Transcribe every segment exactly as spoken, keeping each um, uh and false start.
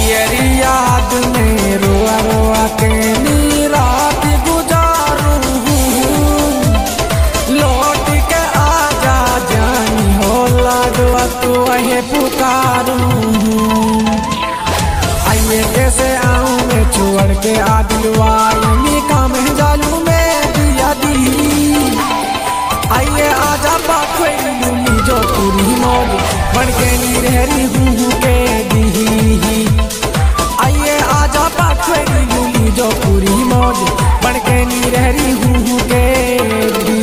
तेरी याद में रोआ रोआ के नी रात गुजारूं, लौट के आजा जानी हो लाडवा तू है पुकारूं। आइए कैसे आऊं मैं छोड़ के आदिलवाई काम जालू में दिया दी। आइए आजा पाखोई लूली जो पूरी मौज बन के नी रहरी हूँ के दी। आइए आजा पाखोई लूली जो पूरी मौज बन के नी रहरी हूँ के दी।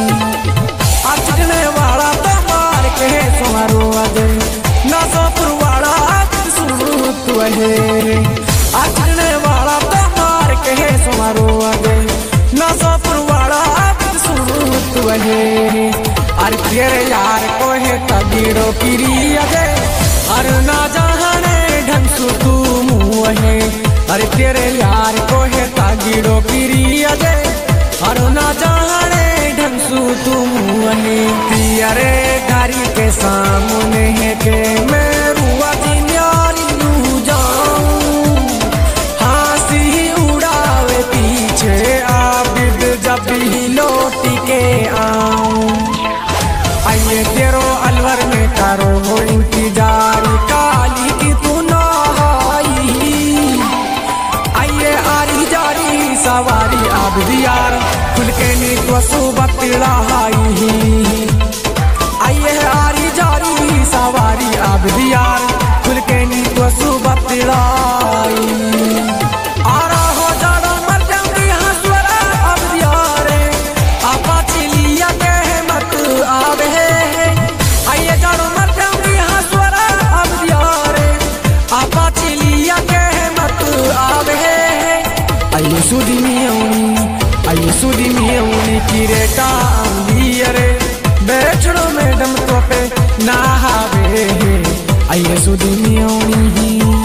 अचने वाला तो मार के सुमारो अजे ना सोपुर वाला सुनू तू है। अचने वाला तो मार के सुमारो अजे ना सोपुर वाला सुनू तू है। अरे तेरे यार को है तगीड़ो किरी अजे अरे ना जाने ढंग सु तू मुँह है। अरे तेरे यार को है तगीड़ो किरी अजे अरे ना जाने ढंग सु तू मुँह है। तेरे गाड़ी के सामने है के मैं रुआ जिन्यारी लू जाऊं, हंसी उड़ावे पीछे आबिद जब ही लौट के आऊं। आइए तेरो अलवर में करो हो इंतजार काली की तू ना आई। आइए आरी जारी सवारी आबिद यार खुल के नी तो सुबह तिड़ाई। आइए आरी जारी सवारी आबिद यार खुल के नी तो सुबह तिड़ाई। आरा हो जाड़ा मर जाऊंगी हंसवरा आबिद यार आपा चिलिया के मत आवे। आइए जाड़ो मर जाऊंगी हंसवरा आबिद यार आपा चिलिया के मत आवे। आइए सुधी मियाऊनी आइए सुधी मियाऊनी की रेटा आंधी अरे बेचड़ो मैडम तो पे ना हावे। आइए सुधी मियाऊनी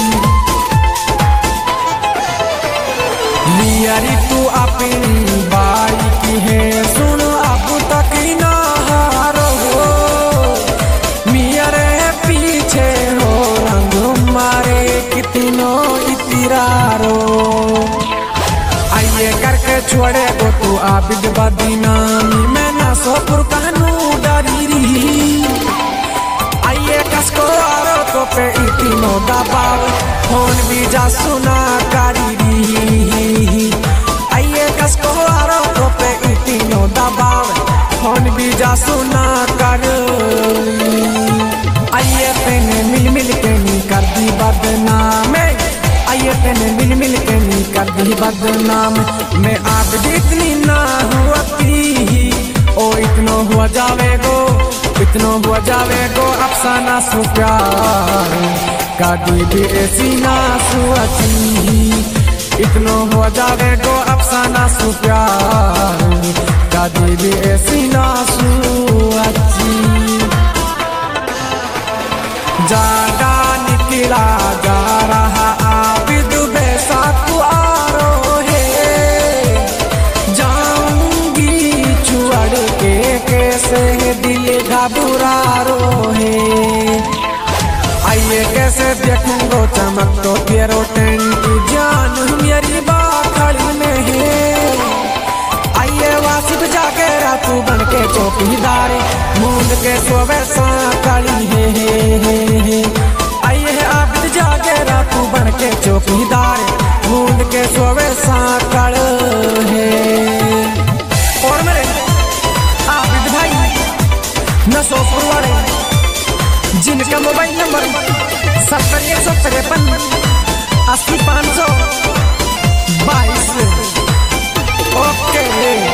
लियारी तू अपनी बाई की है सुन अब तक ना हारो हो। मियारे पीछे हो रंग मारे कितनों इतरारो। आइए करके छोड़े गो तू आबिद बदनामी मैं ना सोपुर कहनू डरी रही। आइए कसको आरो तो पे इतनो दबाव फोन भी जा सुना करी रही। आइए कसको आरो तो पे इतनो दबाव फोन भी जा सुना कर। आइए तेने मिल मिल के नी कर दी बदनाम। आइए तेने मिल मिल के नी कर दी बदनाम। मैं आप इतनी ना हुआती ओ इतनो हुआ जावे गो इतनो हुआ जावे गो अफसाना सु प्यार कादी भी ऐसी ना सुअती। इतनो हुआ जावे गो अफसाना सु प्यार कादी भी ऐसी ना सुअती। जागा निकला जा रहा आबिद बेसा तू आरो है। जाऊंगी छुअड़ के कैसे दिल घबरारो है। आइए कैसे देखूंगो चमक तो तेरो टेंट जान मेरी बाखड़ी में है। आइए वासिफ जाके रातू बन के चौकीदार मूंद के सोवे साकड़ी है। आइए आबिद जाके रातू बन के चौकीदार मूंद के सोवे साकड़ है। और मेरे आबिद भाई नसोपुर वाले जिनका मोबाइल नंबर सत्तर एक सौ तिरपन अस्सी पाँच सौ बाईस। ओके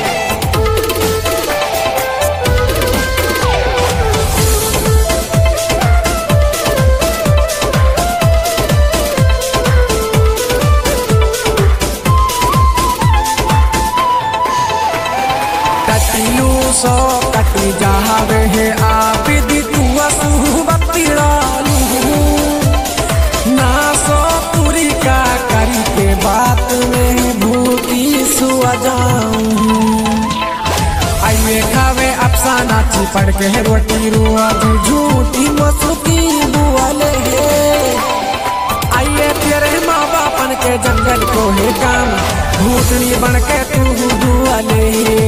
कटिलू सो कटी जावे है आबिद तू सुबतिड़ालू ना सो पूरी का करी के बात में भूती सुआ जाऊं। आइए खावे अफसाना चिपड़ के रोटी रुआ झूठी मसुकी बुआले है। आइए के जंगल को है काम, भूतनी बन के तू दुआले।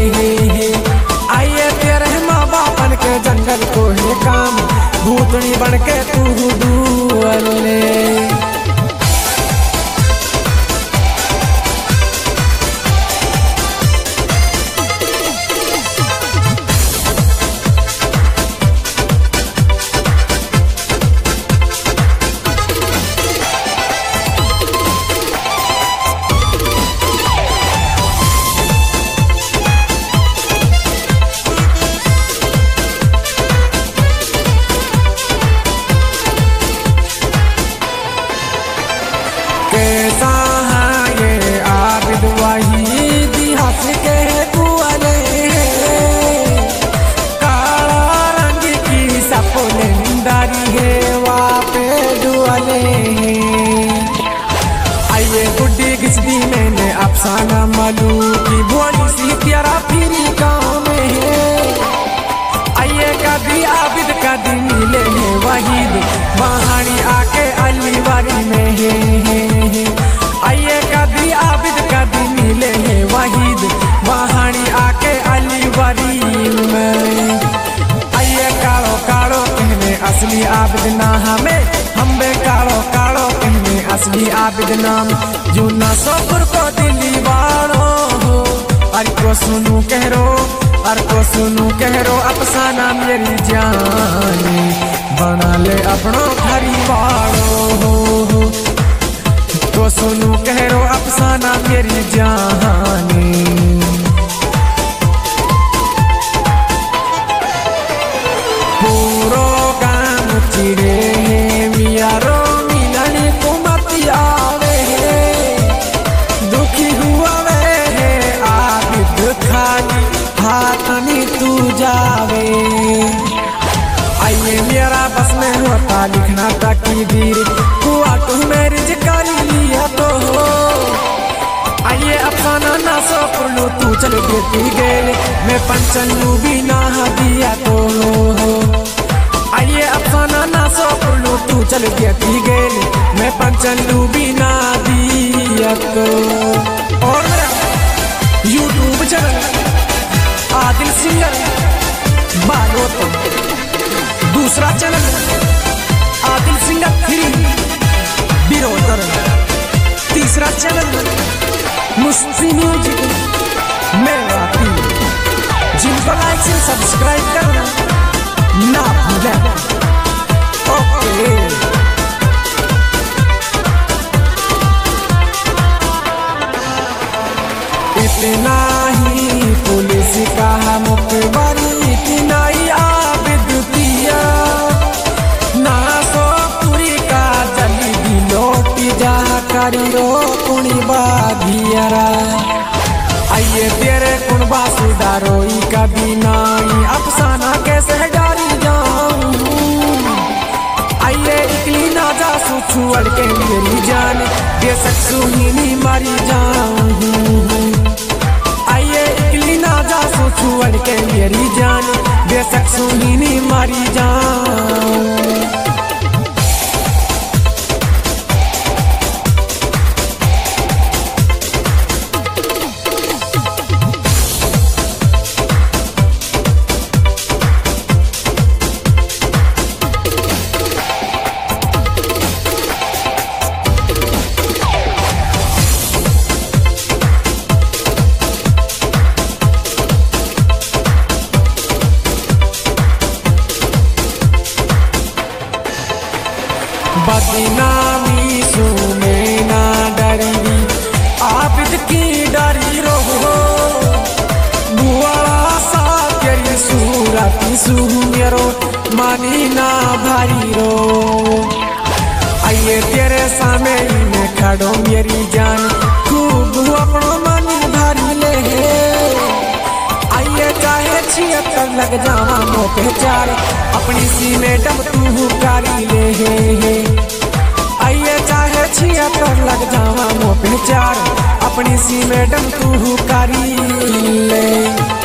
आइए तेरे माँ बापन के जंगल को है काम, भूतनी बन के तू दुआले। कैसा है ये आबिद वहीद हंस के दुआले, काला रंग की सपोलेंदारी है वापे दुआले। आइए गुड्डी घिसदी मैंने अफसाना मलू की भोली सी प्यारा फिरी गाँव में है। आइए कभी आबिद कभी मिले हैं वहीद, वहानी आके अलीवारी में है। आइए कभी आबिद कभी मिले हैं वहीद, वहानी आके अलीवारी में। आइए कालो कालो कहने असली आबिद ना हमें, हम बे कालो कालो कहने असली आबिद नाम। जो ना सोपुर को दिल्ली वालों हो, अरे को सुनू कह रो, अरे को सुनू कह रो अफसाना मेरी जानी, बना ले अपनों घरी वालों हो। तो सुनू कह रो अफसाना मेरी जानी। पूरो काम चिड़े मियारो मिलन को मत आवे, दुखी हुआ वे आबिद खाली हाथनी तू जावे। आइए मेरा बस में होता लिखना तकदीर, हुआ तू मेरी जिकारी लिया तो हो। आइए अफसाना ना सो पुरलू तू चल देती गेल, मैं पंचलू भी ना दिया तो हो। आइए अफसाना ना सो पुरलू तू चल देती गेल, मैं पंचलू भी ना दिया तो। और मेरा यूट्यूब चैनल आदिल सिंगर बालो तो, दूसरा channel Adil singer three brother, तीसरा चैनल मुस्ती म्यूजिक मेवाती। जिनको लाइक से सब्सक्राइब करना ना भूलें। ओके इतना ही पुलिस का मुखबारी की नाई आबिद किया, ना सो पूरी का जली दी लोटी जा करी रो कुणी बाधियरा। आइए तेरे कुणबा सुधारोई कभी नाई अफसाना कैसे डारी जाऊं। आइए इकली ना जा सुछुअड़ के मेरी जान, बेशक सुहीनी मारी जाऊं। आइए इकली ना जा सुछुअड़ के मेरी जान, बेशक सुहीनी मारी जाऊं। बदनामी सुने ना डरी आबिद की डरी रो, बुआ सा तेरी सूरत सुमेरो मानी ना भारी रो। आइए तेरे सामने में खड़ो मेरी जान, खूब अपनो मन भारी ले। आइए चाहे छिहत्तर लग जावा मोटे चार, अपनी सी में डम तू कारी ले। आइए चाहे छिहत्तर लग जावा मोटे चार, अपनी सी में डम तू कारी ले।